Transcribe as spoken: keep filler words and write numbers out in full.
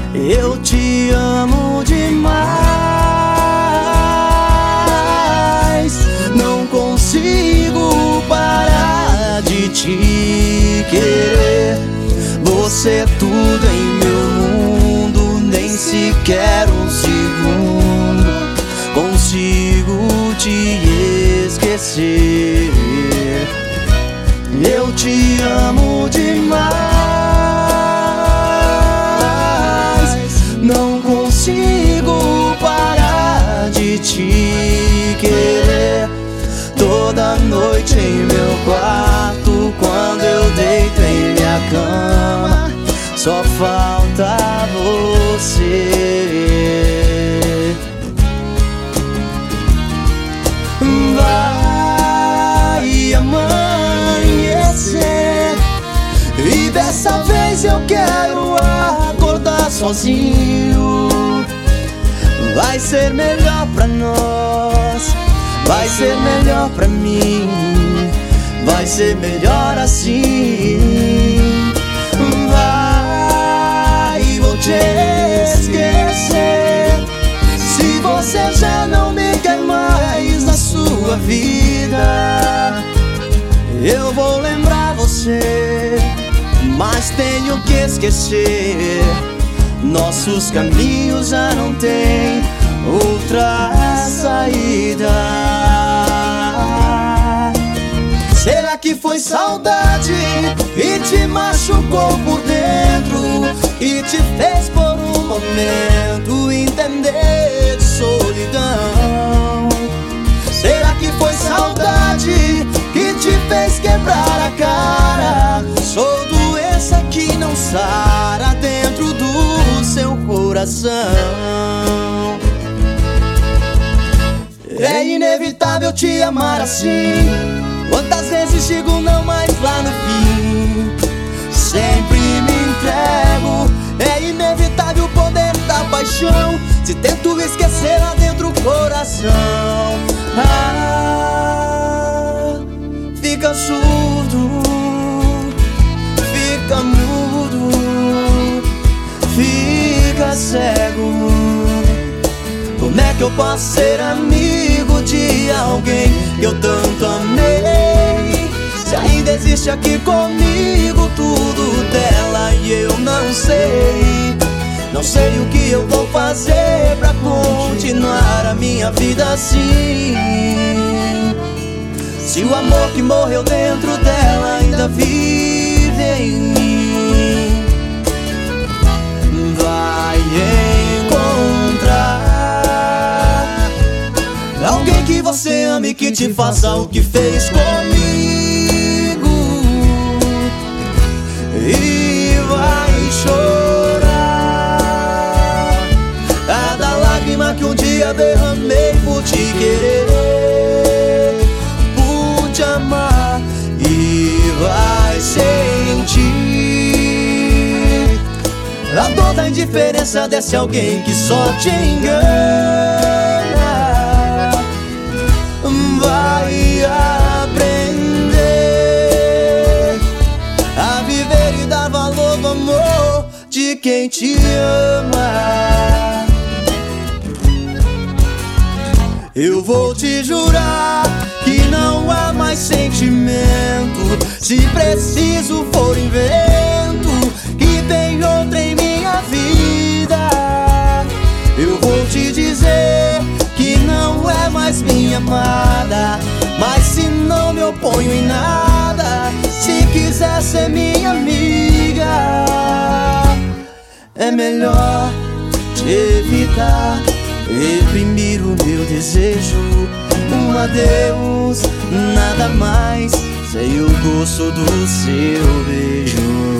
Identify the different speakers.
Speaker 1: Eu te amo demais, não consigo parar de te querer. Você é tudo em meu mundo, nem sequer um segundo consigo te esquecer. Eu te amo demais, não consigo parar de te querer. Toda noite em meu quarto, quando eu deito em minha cama, só falta você. Vai amanhecer e dessa vez eu quero acordar sozinho. Vai ser melhor pra nós, vai ser melhor pra mim, vai ser melhor assim. Vai, vou te esquecer. Se você já não me quer mais na sua vida, eu vou lembrar você, mas tenho que esquecer. Nossos caminhos já não têm outra saída. Será que foi saudade e te machucou por dentro e te fez por um momento entender de solidão? Será que foi saudade que te fez quebrar a cara? Sou doença que não sara dentro do seu coração. É inevitável te amar assim. Quantas vezes digo não, mas lá no fim sempre me entrego. É inevitável o poder da paixão. Se tento esquecer lá dentro o coração, ah, fica surdo, fica mudo, fica cego. Como é que eu posso ser amigo de alguém que eu tanto amei? Se ainda existe aqui comigo tudo dela e eu não sei. Não sei o que eu vou fazer pra continuar a minha vida assim. Se o amor que morreu dentro dela ainda vive em mim, vai encontrar alguém que você ame, que te faça o que fez comigo, e vai chorar cada lágrima que um dia derramei por te querer, por te amar, e vai sentir a dor da indiferença desse alguém que só te engana. Vai aprender a viver e dar valor do amor de quem te ama. Eu vou te jurar que não há mais sentimento. Se preciso for invento que tem outra em minha vida. Eu vou te dizer que não é mais minha amada, mas se não me oponho em nada, se quiser ser minha amiga, é melhor te evitar, reprimir o meu desejo. Um adeus, nada mais, sei o gosto do seu beijo.